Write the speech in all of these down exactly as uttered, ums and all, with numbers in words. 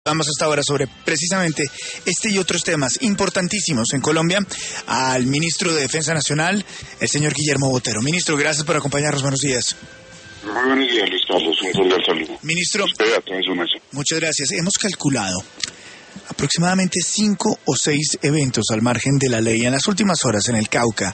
Vamos hasta ahora sobre precisamente este y otros temas importantísimos en Colombia al ministro de Defensa Nacional, el señor Guillermo Botero. Ministro, gracias por acompañarnos. Buenos días. Muy buenos días, Luis Carlos. Un cordial saludo. Ministro, su mesa. Muchas gracias. Hemos calculado aproximadamente cinco o seis eventos al margen de la ley en las últimas horas en el Cauca,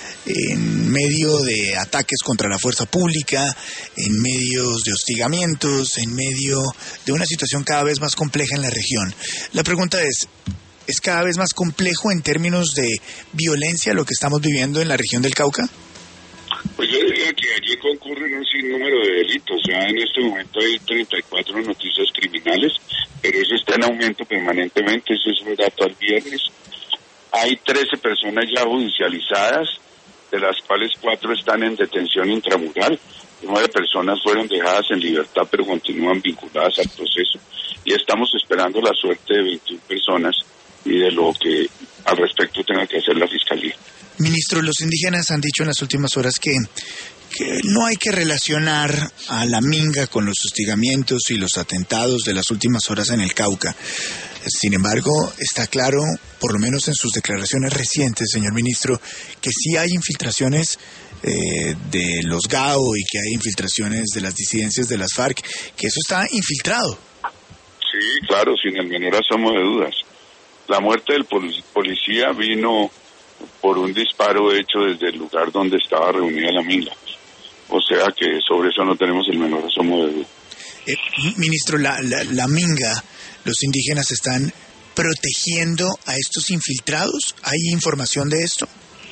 en medio de ataques contra la fuerza pública, en medio de hostigamientos, en medio de una situación cada vez más compleja en la región. La pregunta es, ¿es cada vez más complejo en términos de violencia lo que estamos viviendo en la región del Cauca? Pues yo diría que allí concurren un sinnúmero de delitos. Ya en este momento hay treinta y cuatro noticias criminales, pero eso está en aumento permanentemente. Ese es un dato al viernes. Hay trece personas ya judicializadas, de las cuales cuatro están en detención intramural. Nueve personas fueron dejadas en libertad, pero continúan vinculadas al proceso. Y estamos esperando la suerte de veintiuna personas y de lo que al respecto tenga que hacer la Fiscalía. Ministro, los indígenas han dicho en las últimas horas que, que no hay que relacionar a la minga con los hostigamientos y los atentados de las últimas horas en el Cauca. Sin embargo, está claro, por lo menos en sus declaraciones recientes, señor ministro, que sí hay infiltraciones eh, de los G A O y que hay infiltraciones de las disidencias de las FARC, que eso está infiltrado. Sí, claro, sin el menor asomo de dudas. La muerte del policía vino por un disparo hecho desde el lugar donde estaba reunida la minga. O sea que sobre eso no tenemos el menor asomo de duda. Eh, ministro, la, la, la minga, los indígenas están protegiendo a estos infiltrados. ¿Hay información de esto?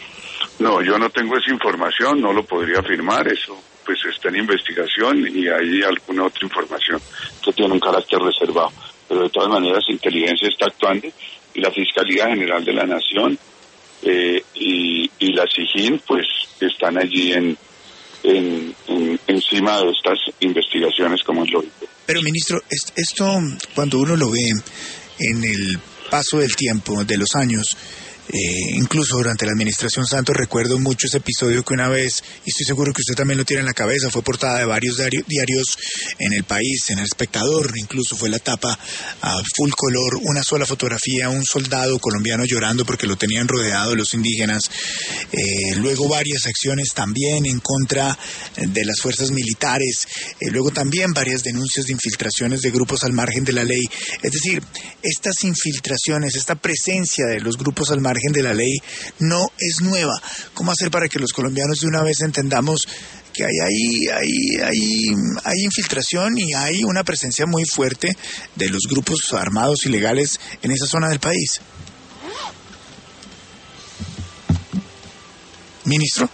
No, yo no tengo esa información, no lo podría afirmar. Eso pues está en investigación y hay alguna otra información que tiene un carácter reservado. Pero de todas maneras, inteligencia está actuando y la Fiscalía General de la Nación eh, y, y la SIGIN pues están allí en, en, en encima de estas investigaciones como es lógico. Pero ministro, esto cuando uno lo ve en el paso del tiempo, de los años, Eh, incluso durante la administración Santos recuerdo mucho ese episodio que una vez, y estoy seguro que usted también lo tiene en la cabeza, fue portada de varios diario, diarios en el país, en El Espectador, incluso fue la tapa a full color, una sola fotografía, un soldado colombiano llorando porque lo tenían rodeado los indígenas, eh, luego varias acciones también en contra de las fuerzas militares, eh, luego también varias denuncias de infiltraciones de grupos al margen de la ley. Es decir, estas infiltraciones, esta presencia de los grupos al margen de la ley no es nueva. ¿Cómo hacer para que los colombianos de una vez entendamos que hay ahí hay, hay, hay infiltración y hay una presencia muy fuerte de los grupos armados ilegales en esa zona del país? Ministro.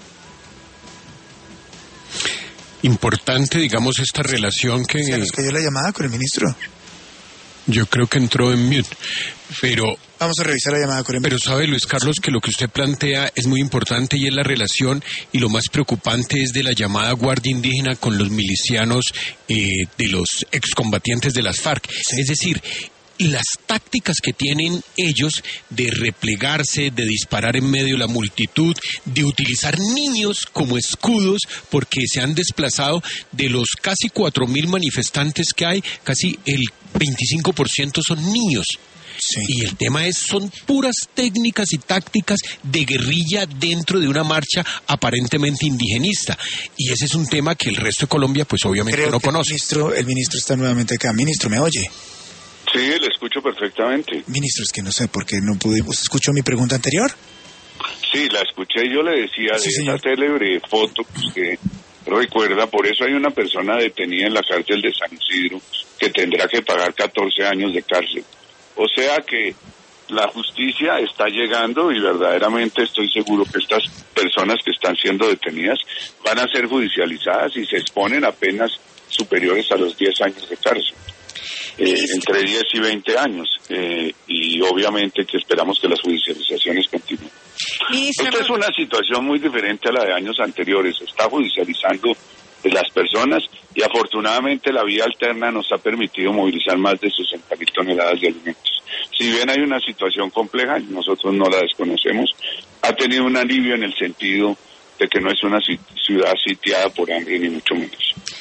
Importante, digamos, esta relación que... Se nos cayó la llamada con el ministro. Yo creo que entró en mute, pero... Vamos a revisar la llamada con el Pero sabe, Luis Carlos, que lo que usted plantea es muy importante y es la relación, y lo más preocupante es de la llamada Guardia Indígena con los milicianos eh, de los excombatientes de las FARC. Sí. Es decir, las tácticas que tienen ellos de replegarse, de disparar en medio de la multitud, de utilizar niños como escudos, porque se han desplazado de los casi cuatro mil manifestantes que hay, casi el veinticinco por ciento son niños. Sí. Y el tema es, son puras técnicas y tácticas de guerrilla dentro de una marcha aparentemente indigenista. Y ese es un tema que el resto de Colombia, pues obviamente Creo no que conoce. El ministro, el ministro está nuevamente acá. Ministro, ¿me oye? Sí, le escucho perfectamente. Ministro, es que no sé por qué no pude... ¿Usted escuchó mi pregunta anterior? Sí, la escuché y yo le decía sí, de señor. esa célebre foto que recuerda, por eso hay una persona detenida en la cárcel de San Isidro que tendrá que pagar catorce años de cárcel. O sea que la justicia está llegando y verdaderamente estoy seguro que estas personas que están siendo detenidas van a ser judicializadas y se exponen a penas superiores a los diez años de cárcel. Eh, entre diez y veinte años eh, y obviamente que esperamos que las judicializaciones continúen. Ministro, esta es una situación muy diferente a la de años anteriores. Se está judicializando de las personas y afortunadamente la vía alterna nos ha permitido movilizar más de sesenta mil toneladas de alimentos. Si bien hay una situación compleja, nosotros no la desconocemos, ha tenido un alivio en el sentido de que no es una ciudad sitiada por hambre ni mucho menos.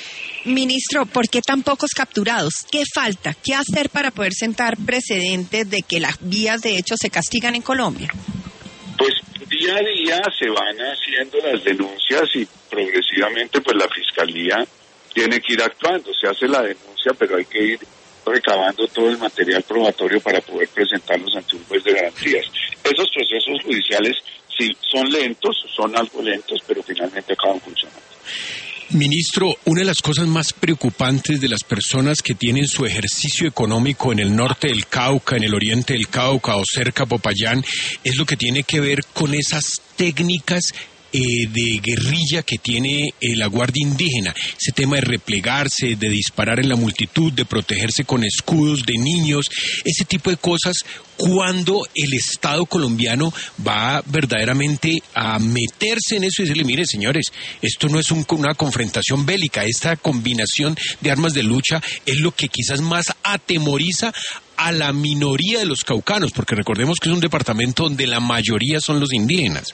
Ministro, ¿por qué tan pocos capturados? ¿Qué falta? ¿Qué hacer para poder sentar precedentes de que las vías de hecho se castigan en Colombia? Pues día a día se van haciendo las denuncias y progresivamente pues la Fiscalía tiene que ir actuando. Se hace la denuncia, pero hay que ir recabando todo el material probatorio para poder presentarlos ante un juez de garantías. Esos procesos judiciales sí son lentos, son algo lentos, pero finalmente acaban funcionando. Ministro, una de las cosas más preocupantes de las personas que tienen su ejercicio económico en el norte del Cauca, en el oriente del Cauca o cerca a Popayán, es lo que tiene que ver con esas técnicas Eh, de guerrilla que tiene eh, la Guardia Indígena, ese tema de replegarse, de disparar en la multitud, de protegerse con escudos de niños, ese tipo de cosas, cuando el Estado colombiano va verdaderamente a meterse en eso y decirle, mire señores, esto no es un, una confrontación bélica, esta combinación de armas de lucha es lo que quizás más atemoriza a la minoría de los caucanos, porque recordemos que es un departamento donde la mayoría son los indígenas.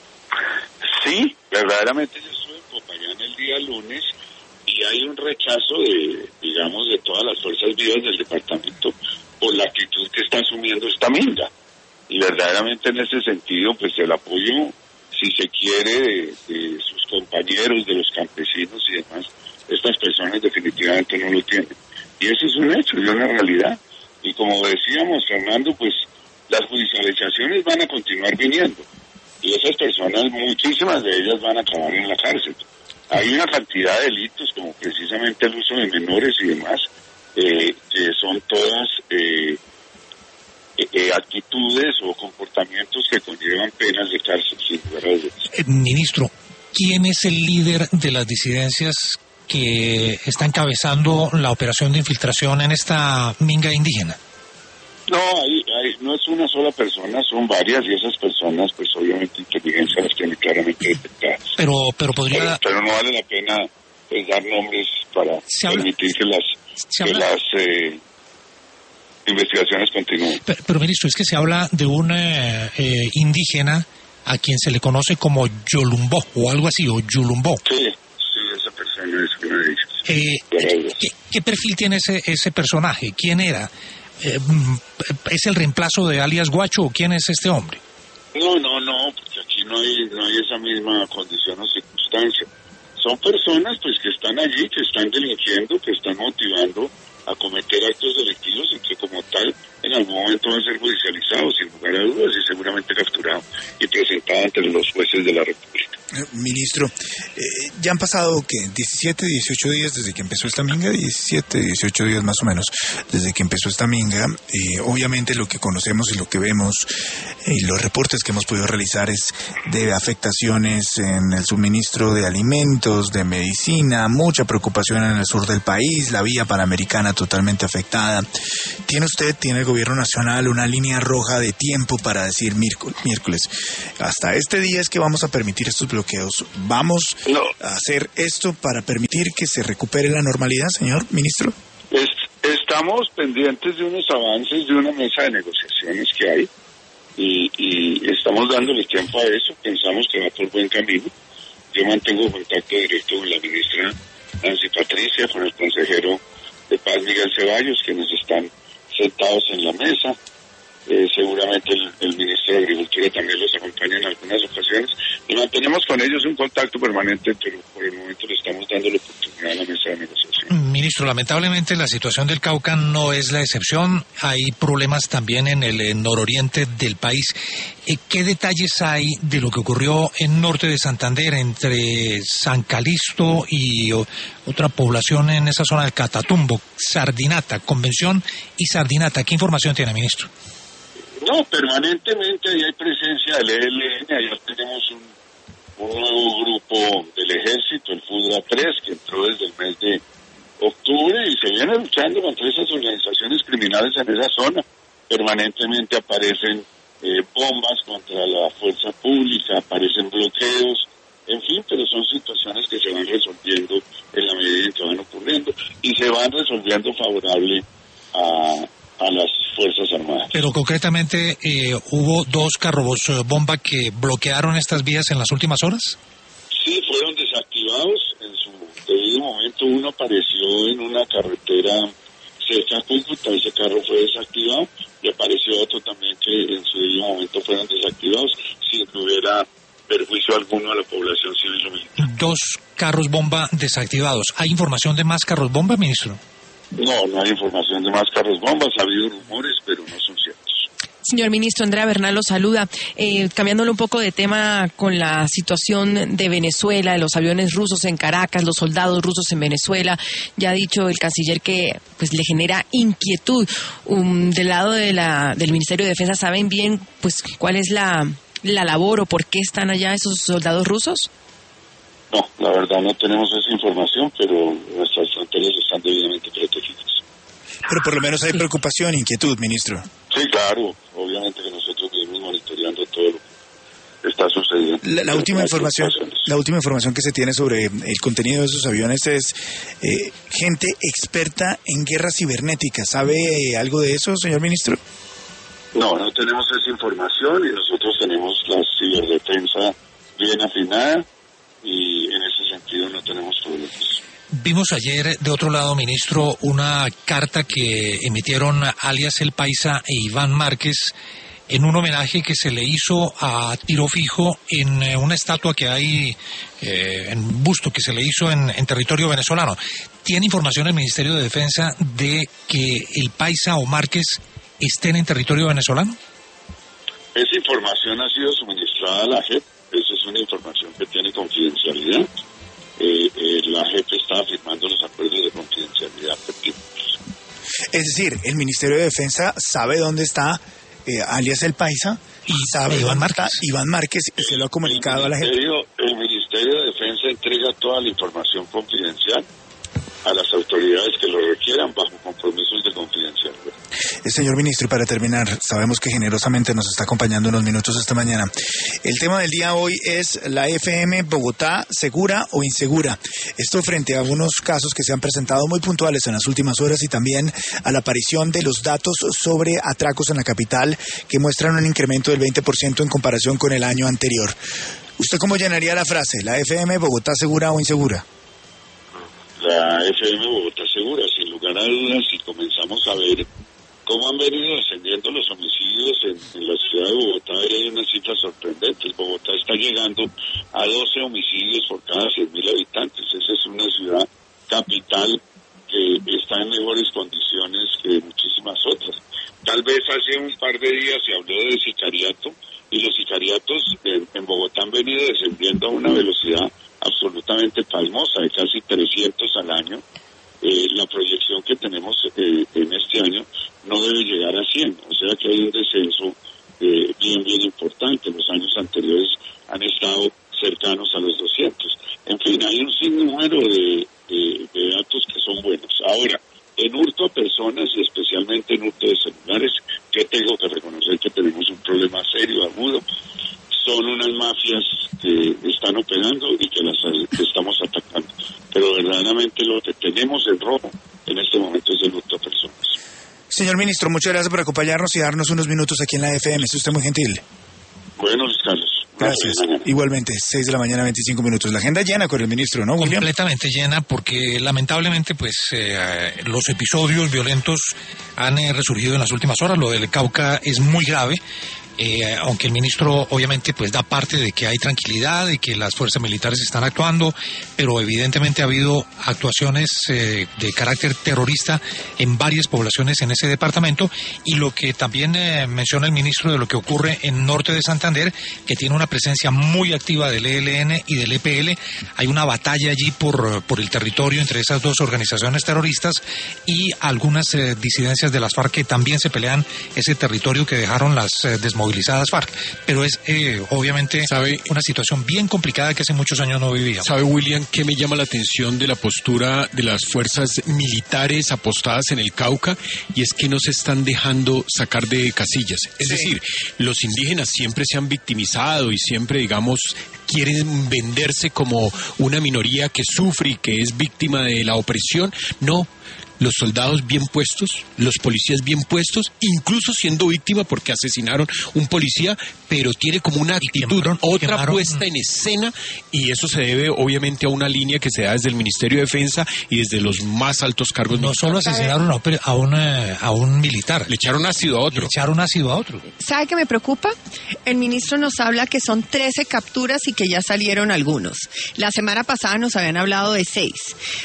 Sí, verdaderamente yo estuve en Popayán el día lunes y hay un rechazo de, digamos, de todas las fuerzas vivas del departamento por la actitud que está asumiendo esta minga. Y verdaderamente en ese sentido, pues el apoyo, si se quiere, de, de sus compañeros, de los campesinos y demás, estas personas definitivamente no lo tienen. Y eso es un hecho, es una realidad. Y como decíamos, Fernando, pues las judicializaciones van a continuar viniendo. Y esas personas, muchísimas de ellas van a acabar en la cárcel. Hay una cantidad de delitos, como precisamente el uso de menores y demás, eh, que son todas eh, eh, actitudes o comportamientos que conllevan penas de cárcel, sin lugar a dudas. Eh, ministro, ¿quién es el líder de las disidencias que está encabezando la operación de infiltración en esta minga indígena? No, hay, hay, no es una sola persona, son varias, y esas personas, pues obviamente inteligencia las tiene claramente detectadas. Pero, pero podría... Pero, pero no vale la pena pues, dar nombres para permitir que las, que las eh, investigaciones continúen. Pero, pero, ministro, es que se habla de un eh, eh, indígena a quien se le conoce como Yolumbó, o algo así, o Yulumbó. Sí, sí, esa persona es una de ellas. Eh, ¿qué, ¿Qué perfil tiene ese, ese personaje? ¿Quién era? Eh, ¿Es el reemplazo de alias Guacho o quién es este hombre? No, no, no, porque aquí no hay, no hay esa misma condición o circunstancia. Son personas pues que están allí, que están delinquiendo, que están motivando a cometer actos delictivos y que como tal en algún momento van a ser judicializados sin lugar a dudas y seguramente capturados y presentados ante los jueces de la República. Ministro, eh, ya han pasado ¿qué? diecisiete, dieciocho días desde que empezó esta minga, diecisiete, dieciocho días más o menos desde que empezó esta minga. Eh, obviamente lo que conocemos y lo que vemos y eh, los reportes que hemos podido realizar es de afectaciones en el suministro de alimentos, de medicina, mucha preocupación en el sur del país, la vía panamericana totalmente afectada. ¿Tiene usted, tiene el gobierno nacional una línea roja de tiempo para decir miércoles, hasta este día es que vamos a permitir estos bloqueos? ¿Vamos no. a hacer esto para permitir que se recupere la normalidad, señor ministro? Es, estamos pendientes de unos avances de una mesa de negociaciones que hay y, y estamos dándole tiempo a eso. Pensamos que va por buen camino. Yo mantengo contacto directo con la ministra Nancy Patricia, con el consejero de Paz Miguel Ceballos, quienes están sentados en la mesa. Eh, seguramente el, el ministro de Agricultura también los acompaña en algunas ocasiones y mantenemos con ellos un contacto permanente, pero por el momento le estamos dando la oportunidad a la mesa de negociación. Ministro, lamentablemente la situación del Cauca no es la excepción, hay problemas también en el en nororiente del país. Eh, ¿Qué detalles hay de lo que ocurrió en norte de Santander entre San Calixto y o, otra población en esa zona del Catatumbo, Sardinata, Convención y Sardinata? ¿Qué información tiene, ministro? No, permanentemente ahí hay presencia del E L N, allá tenemos un, un nuevo grupo del ejército, el FUDRA tres, que entró desde el mes de octubre y se viene luchando contra esas organizaciones criminales en esa zona. Permanentemente aparecen eh, bombas contra la fuerza pública, aparecen bloqueos, en fin, pero son situaciones que se van resolviendo en la medida en que van ocurriendo y se van resolviendo favorable a... a las Fuerzas Armadas. Pero concretamente, eh, ¿hubo dos carros eh, bomba que bloquearon estas vías en las últimas horas? Sí, fueron desactivados en su debido momento momento uno apareció en una carretera cerca a Cúcuta, ese carro fue desactivado, y apareció otro también que en su debido momento fueron desactivados sin que hubiera perjuicio alguno a la población civil o militar. Dos carros bomba desactivados. ¿Hay información de más carros bomba, ministro? No, no hay información de más carros bombas, ha habido rumores, pero no son ciertos. Señor ministro, Andrea Bernal lo saluda. Eh, cambiándole un poco de tema con la situación de Venezuela, de los aviones rusos en Caracas, los soldados rusos en Venezuela, ya ha dicho el canciller que pues le genera inquietud. Um, del lado de la, del Ministerio de Defensa, ¿saben bien pues cuál es la, la labor o por qué están allá esos soldados rusos? No, la verdad no tenemos esa información, pero nuestras fronteras están debidamente protegidas. Pero por lo menos hay preocupación, inquietud, ministro. Sí, claro, obviamente que nosotros vivimos monitoreando todo lo que está sucediendo. La, la última información, la última información que se tiene sobre el contenido de esos aviones es eh, gente experta en guerra cibernética. ¿Sabe eh, algo de eso, señor ministro? No, no tenemos esa información y nosotros tenemos la ciberdefensa bien afinada y en ese sentido no tenemos problemas. Vimos ayer, de otro lado, ministro, una carta que emitieron alias El Paisa e Iván Márquez en un homenaje que se le hizo a tiro fijo en eh, una estatua que hay, eh, en busto que se le hizo en, en territorio venezolano. ¿Tiene información el Ministerio de Defensa de que El Paisa o Márquez estén en territorio venezolano? Esa información ha sido suministrada a la J E P, esa es una información que tiene confidencialidad. Eh, eh, la J E P está firmando los acuerdos de confidencialidad pertinentes. Es decir, el Ministerio de Defensa sabe dónde está eh, alias El Paisa y sabe Iván dónde Márquez. está Iván Márquez y se lo ha comunicado a la gente. El Ministerio de Defensa entrega toda la información confidencial a las autoridades que lo requieran bajo compromisos de confidencialidad. Eh, señor ministro, y para terminar, sabemos que generosamente nos está acompañando unos minutos esta mañana. El tema del día hoy es la F M Bogotá, ¿segura o insegura? Esto frente a unos casos que se han presentado muy puntuales en las últimas horas y también a la aparición de los datos sobre atracos en la capital que muestran un incremento del veinte por ciento en comparación con el año anterior. ¿Usted cómo llenaría la frase? ¿La F M Bogotá segura o insegura? La F M Bogotá segura, sin lugar a dudas, si comenzamos a ver cómo han venido descendiendo los homicidios en, en la ciudad de Bogotá, hay unas cifras sorprendentes. Bogotá está llegando a doce homicidios por cada cien mil habitantes. Esa es una ciudad capital que está en mejores condiciones que muchísimas otras. Tal vez hace un par de días se habló de sicariato y los sicariatos en, en Bogotá han venido descendiendo a una velocidad absolutamente pasmosa, de casi trescientos al año. Eh, la proyección que tenemos eh, en este año no debe llegar a cien, o sea que hay un descenso eh, bien, bien importante. Los años anteriores han estado cercanos a los doscientos. En fin, hay un sinnúmero de, de, de datos que son buenos. Ahora, en hurto a personas y especialmente en hurto de celulares, que tengo que reconocer que tenemos un problema serio, agudo. Son unas mafias que están operando y que las que estamos atacando. Pero verdaderamente lo que tenemos en rojo en este momento es el hurto a personas. Señor ministro, muchas gracias por acompañarnos y darnos unos minutos aquí en la F M. Es usted muy gentil. Bueno, Luis Carlos. Gracias. Igualmente, seis de la mañana, veinticinco minutos. La agenda llena con el ministro, ¿no, William? Completamente llena, porque lamentablemente pues eh, los episodios violentos han eh, resurgido en las últimas horas. Lo del Cauca es muy grave. Eh, aunque el ministro obviamente pues da parte de que hay tranquilidad, de que las fuerzas militares están actuando, pero evidentemente ha habido actuaciones eh, de carácter terrorista en varias poblaciones en ese departamento, y lo que también eh, menciona el ministro de lo que ocurre en norte de Santander, que tiene una presencia muy activa del E L N y del E P L. Hay una batalla allí por, por el territorio entre esas dos organizaciones terroristas y algunas eh, disidencias de las FARC que también se pelean ese territorio que dejaron las eh, desmovilizadas FARC, pero es eh, obviamente ¿sabe? Una situación bien complicada que hace muchos años no vivíamos. ¿Sabe, William, qué me llama la atención de la postura de las fuerzas militares apostadas en el Cauca? Y es que no se están dejando sacar de casillas. Es sí. decir, los indígenas siempre se han victimizado y siempre, digamos, quieren venderse como una minoría que sufre y que es víctima de la opresión. No. los soldados bien puestos, los policías bien puestos, incluso siendo víctima porque asesinaron un policía, pero tiene como una actitud, quemaron, otra quemaron. puesta en escena, y eso se debe obviamente a una línea que se da desde el Ministerio de Defensa y desde los más altos cargos No militares. solo asesinaron a un, a un, eh, a un militar, Le echaron ácido a otro. le echaron ácido a otro. ¿Sabe qué me preocupa? El ministro nos habla que son trece capturas y que ya salieron algunos. La semana pasada nos habían hablado de seis.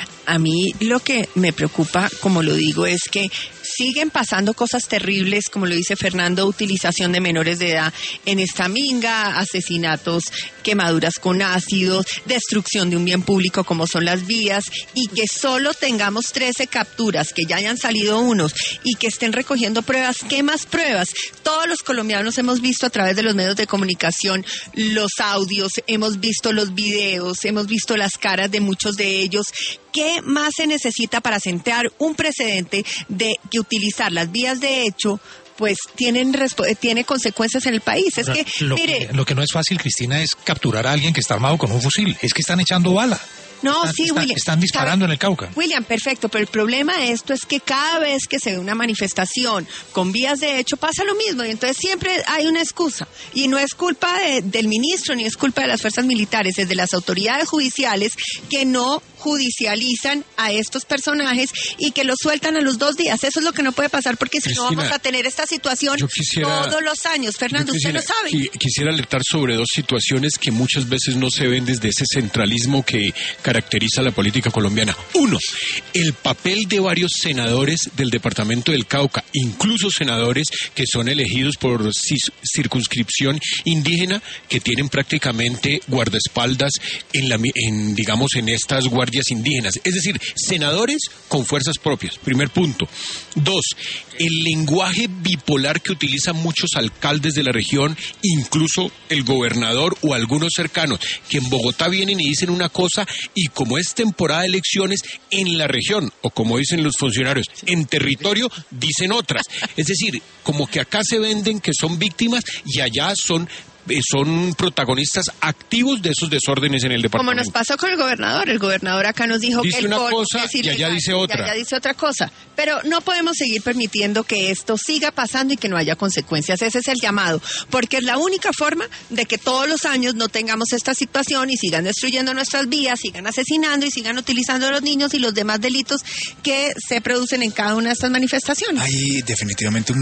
A mí lo que me preocupa, como lo digo, es que siguen pasando cosas terribles, como lo dice Fernando, utilización de menores de edad en esta minga, asesinatos, quemaduras con ácidos, destrucción de un bien público como son las vías, y que solo tengamos trece capturas, que ya hayan salido unos y que estén recogiendo pruebas. ¿Qué más pruebas? Todos los colombianos hemos visto a través de los medios de comunicación los audios, hemos visto los videos, hemos visto las caras de muchos de ellos. ¿Qué más se necesita para sentar un precedente de que utilizar las vías de hecho pues tienen tiene consecuencias en el país? Es que, lo, mire, que, lo que no es fácil, Cristina, es capturar a alguien que está armado con un fusil. Es que están echando bala. no, Están, sí, están, William. están disparando en el Cauca. William, perfecto, pero el problema de esto es que cada vez que se ve una manifestación con vías de hecho pasa lo mismo, y entonces siempre hay una excusa, y no es culpa de, del ministro ni es culpa de las fuerzas militares, es de las autoridades judiciales que no judicializan a estos personajes y que los sueltan a los dos días. Eso es lo que no puede pasar, porque si Cristina, no vamos a tener esta situación quisiera, todos los años. Fernando, quisiera, usted lo sabe. qui- Quisiera alertar sobre dos situaciones que muchas veces no se ven desde ese centralismo que caracteriza la política colombiana. Uno, el papel de varios senadores del departamento del Cauca, incluso senadores que son elegidos por cis- circunscripción indígena, que tienen prácticamente guardaespaldas en, la, mi- en digamos, en estas guardias indígenas. Es decir, senadores con fuerzas propias. Primer punto. Dos, el lenguaje bipolar que utilizan muchos alcaldes de la región, incluso el gobernador o algunos cercanos, que en Bogotá vienen y dicen una cosa, y como es temporada de elecciones, en la región, o como dicen los funcionarios, en territorio, dicen otras. Es decir, como que acá se venden que son víctimas y allá son eh, son protagonistas activos de esos desórdenes en el Como departamento. nos pasó con el gobernador. El gobernador acá nos dijo Dice que el una pol- cosa es y allá ilegal, dice y otra. allá dice otra cosa. Pero no podemos seguir permitiendo que esto siga pasando y que no haya consecuencias. Ese es el llamado, porque es la única forma de que todos los años no tengamos esta situación y sigan destruyendo nuestras vías, sigan asesinando y sigan utilizando a los niños y los demás delitos que se producen en cada una de estas manifestaciones. Hay definitivamente un